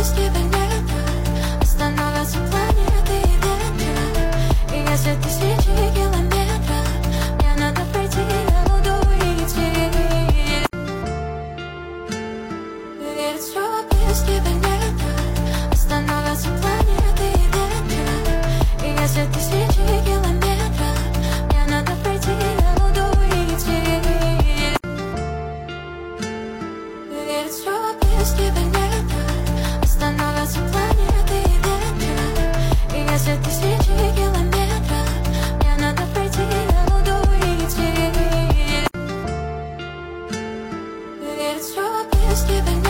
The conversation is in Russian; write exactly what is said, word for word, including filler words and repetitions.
без тебя нет, остановятся планеты и ветры. И если тысячи километров мне надо пройти, я буду идти. Ведь все без тебя нет, остановятся планеты и ветры. И если тысячи километров мне надо пройти, я буду идти. Ведь все без тебя нет, остановятся планеты и ветры. И если тысячи километров мне надо пройти, я буду идти. Ведь все без тебя нет.